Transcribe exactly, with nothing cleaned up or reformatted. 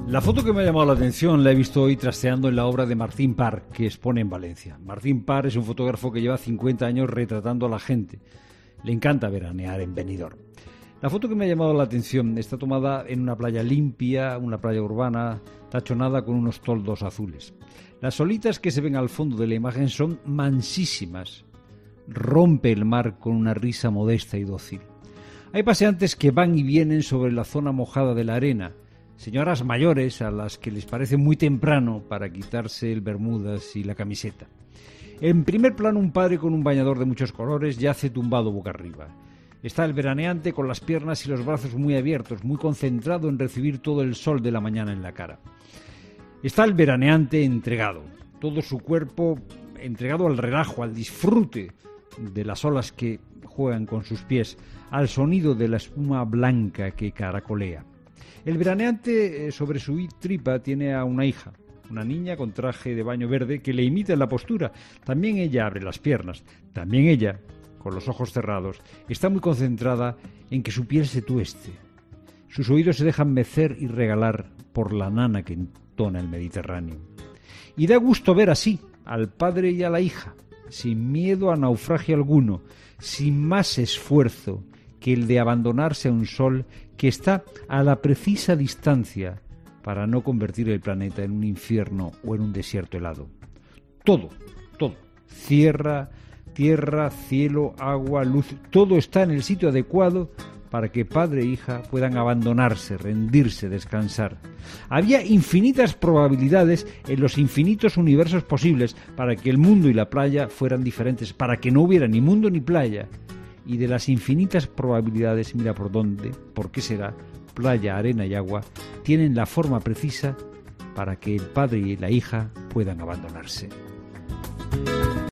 La foto que me ha llamado la atención la he visto hoy trasteando en la obra de Martín Parr, que expone en Valencia. Martín Parr es un fotógrafo que lleva cincuenta años retratando a la gente. Le encanta veranear en Benidorm. La foto que me ha llamado la atención está tomada en una playa limpia, una playa urbana, tachonada con unos toldos azules. Las olitas que se ven al fondo de la imagen son mansísimas. Rompe el mar con una risa modesta y dócil. Hay paseantes que van y vienen sobre la zona mojada de la arena. Señoras mayores a las que les parece muy temprano para quitarse el bermudas y la camiseta. En primer plano, un padre con un bañador de muchos colores yace tumbado boca arriba. Está el veraneante con las piernas y los brazos muy abiertos, muy concentrado en recibir todo el sol de la mañana en la cara. Está el veraneante entregado, todo su cuerpo entregado al relajo, al disfrute de las olas que juegan con sus pies, al sonido de la espuma blanca que caracolea. El veraneante sobre su tripa tiene a una hija, una niña con traje de baño verde que le imita en la postura. También ella abre las piernas, también ella, con los ojos cerrados, está muy concentrada en que su piel se tueste. Sus oídos se dejan mecer y regalar por la nana que entona el Mediterráneo. Y da gusto ver así al padre y a la hija, sin miedo a naufragio alguno, sin más esfuerzo que el de abandonarse a un sol que está a la precisa distancia para no convertir el planeta en un infierno o en un desierto helado. Todo, todo, tierra, tierra, cielo, agua, luz, todo está en el sitio adecuado para que padre e hija puedan abandonarse, rendirse, descansar. Había infinitas probabilidades en los infinitos universos posibles para que el mundo y la playa fueran diferentes, para que no hubiera ni mundo ni playa. Y de las infinitas probabilidades, mira por dónde, por qué será, playa, arena y agua, tienen la forma precisa para que el padre y la hija puedan abandonarse.